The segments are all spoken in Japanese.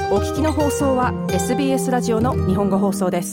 お聞きの放送は SBS ラジオの日本語放送です。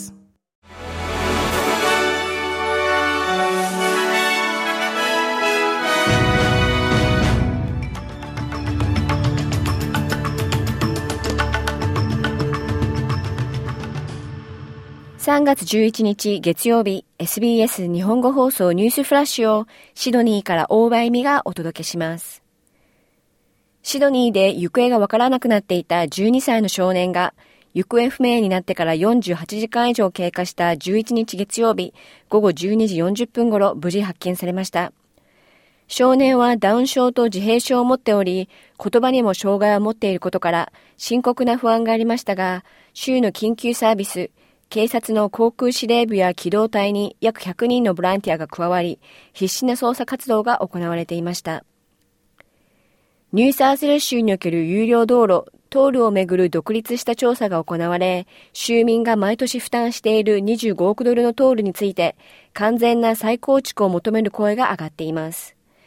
3月11日月曜日、 SBS 日本語放送ニュースフラッシュをシドニーから大場恵美がお届けします。シドニーで行方がわからなくなっていた12歳の少年が行方不明になってから48時間以上経過した11日月曜日午後12時40分頃無事発見されました。少年はダウン症と自閉症を持っており、言葉にも障害を持っていることから深刻な不安がありましたが、州の緊急サービス、警察の航空司令部や機動隊に約100人のボランティアが加わり、必死な捜査活動が行われていました。ニューサースウェルズ州における有料道路、トールをめぐる独立した調査が行われ、州民が毎年負担している25億ドルのトールについて、完全な再構築を求める声が上がっています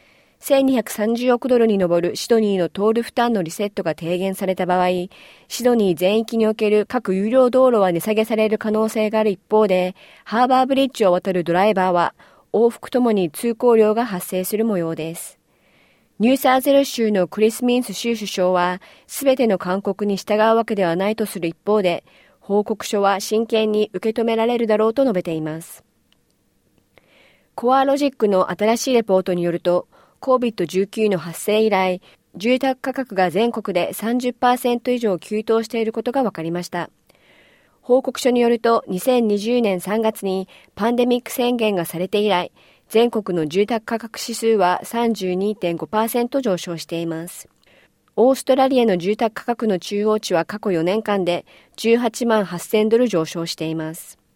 。1230億ドルに上るシドニーのトール負担のリセットが提言された場合、シドニー全域における各有料道路は値下げされる可能性がある一方で、ハーバーブリッジを渡るドライバーは往復ともに通行料が発生する模様です。ニューサーズウェルズ州のクリス・ミンス州首相は、すべての勧告に従うわけではないとする一方で、報告書は真剣に受け止められるだろうと述べています。コアロジックの新しいレポートによると、COVID-19 の発生以来、住宅価格が全国で 30% 以上急騰していることが分かりました。報告書によると、2020年3月にパンデミック宣言がされて以来、全国の住宅価格指数は 32.5% 上昇しています。オーストラリアの住宅価格の中央値は過去4年間で18万8000ドル上昇しています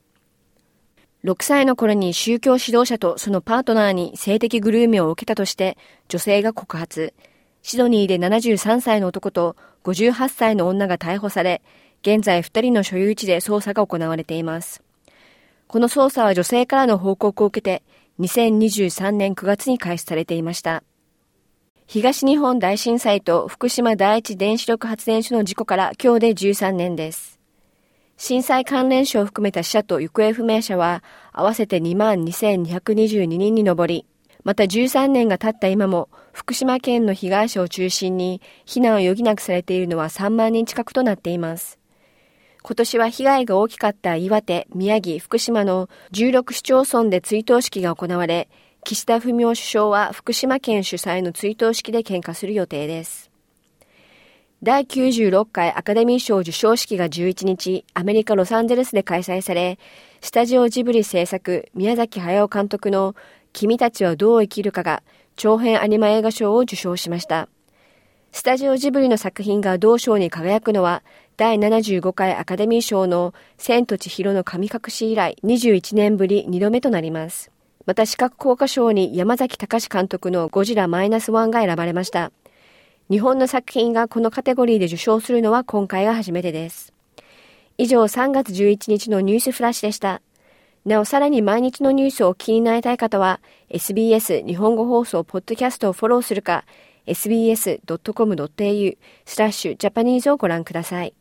。6歳の頃に宗教指導者とそのパートナーに性的グルーミを受けたとして女性が告発。シドニーで73歳の男と58歳の女が逮捕され、現在2人の所有地で捜査が行われています。この捜査は女性からの報告を受けて2023年9月に開始されていました。東日本大震災と福島第一原子力発電所の事故から今日で13年です。震災関連死を含めた死者と行方不明者は合わせて22,222人に上り、また13年が経った今も福島県の被害者を中心に避難を余儀なくされているのは3万人近くとなっています。今年は被害が大きかった岩手、宮城、福島の16市町村で追悼式が行われ、岸田文雄首相は福島県主催の追悼式で献花する予定です。第96回アカデミー賞授賞式が11日、アメリカ・ロサンゼルスで開催され、スタジオジブリ制作、宮崎駿監督の君たちはどう生きるかが長編アニメ映画賞を受賞しました。スタジオジブリの作品が同賞に輝くのは、第75回アカデミー賞の千と千尋の神隠し以来21年ぶり2度目となります。また視覚効果賞に山崎貴監督のゴジラ-1が選ばれました。日本の作品がこのカテゴリーで受賞するのは今回が初めてです。以上3月11日のニュースフラッシュでした。なおさらに毎日のニュースをお聞きになりたい方は SBS 日本語放送ポッドキャストをフォローするか sbs.com.au/Japanese をご覧ください。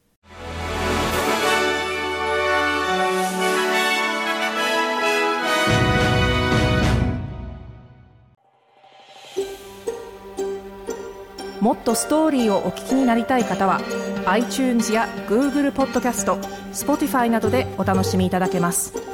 もっとストーリーをお聞きになりたい方は iTunes や Google ポッドキャスト、Spotify などでお楽しみいただけます。